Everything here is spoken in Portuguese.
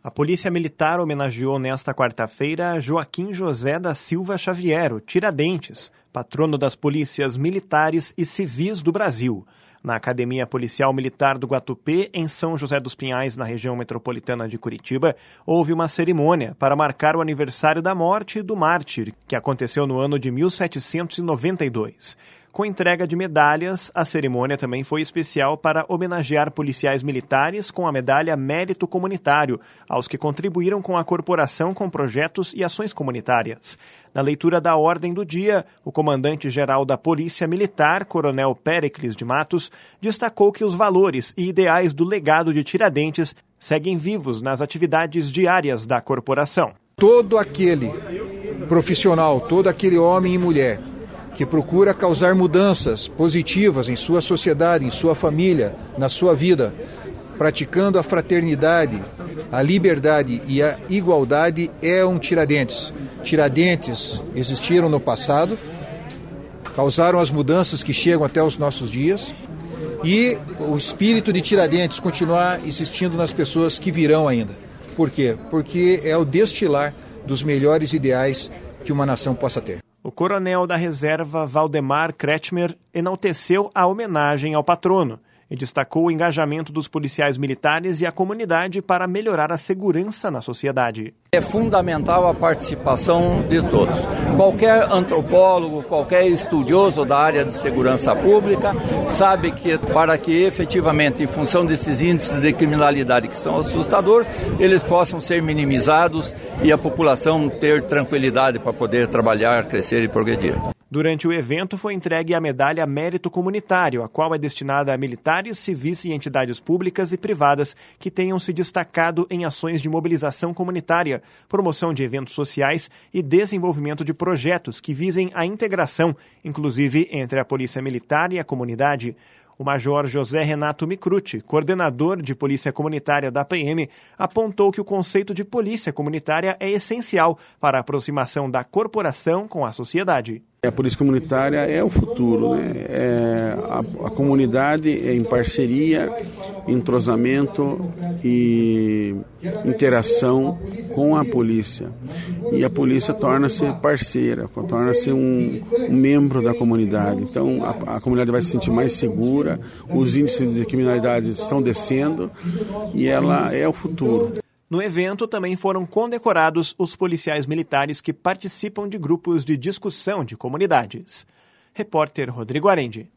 A Polícia Militar homenageou nesta quarta-feira Joaquim José da Silva Xavier, o Tiradentes, patrono das polícias militares e civis do Brasil. Na Academia Policial Militar do Guatupê, em São José dos Pinhais, na região metropolitana de Curitiba, houve uma cerimônia para marcar o aniversário da morte do mártir, que aconteceu no ano de 1792. Com entrega de medalhas, a cerimônia também foi especial para homenagear policiais militares com a medalha Mérito Comunitário, aos que contribuíram com a corporação com projetos e ações comunitárias. Na leitura da ordem do dia, o comandante-geral da Polícia Militar, Coronel Péricles de Matos, destacou que os valores e ideais do legado de Tiradentes seguem vivos nas atividades diárias da corporação. Todo aquele profissional, todo aquele homem e mulher que procura causar mudanças positivas em sua sociedade, em sua família, na sua vida, praticando a fraternidade, a liberdade e a igualdade, é um Tiradentes. Tiradentes existiram no passado, causaram as mudanças que chegam até os nossos dias, e o espírito de Tiradentes continuar existindo nas pessoas que virão ainda. Por quê? Porque é o destilar dos melhores ideais que uma nação possa ter. O coronel da reserva Valdemar Kretschmer enalteceu a homenagem ao patrono e destacou o engajamento dos policiais militares e a comunidade para melhorar a segurança na sociedade. É fundamental a participação de todos. Qualquer antropólogo, qualquer estudioso da área de segurança pública sabe que para que efetivamente, em função desses índices de criminalidade que são assustadores, eles possam ser minimizados e a população ter tranquilidade para poder trabalhar, crescer e progredir. Durante o evento foi entregue a medalha Mérito Comunitário, a qual é destinada a militares, civis e entidades públicas e privadas que tenham se destacado em ações de mobilização comunitária, promoção de eventos sociais e desenvolvimento de projetos que visem a integração, inclusive entre a Polícia Militar e a comunidade. O Major José Renato Micruti, coordenador de Polícia Comunitária da PM, apontou que o conceito de polícia comunitária é essencial para a aproximação da corporação com a sociedade. A polícia comunitária é o futuro, né? A comunidade é em parceria, entrosamento e interação com a polícia. E a polícia torna-se parceira, torna-se um membro da comunidade. Então a comunidade vai se sentir mais segura, os índices de criminalidade estão descendo e ela é o futuro. No evento também foram condecorados os policiais militares que participam de grupos de discussão de comunidades. Repórter Rodrigo Arendi.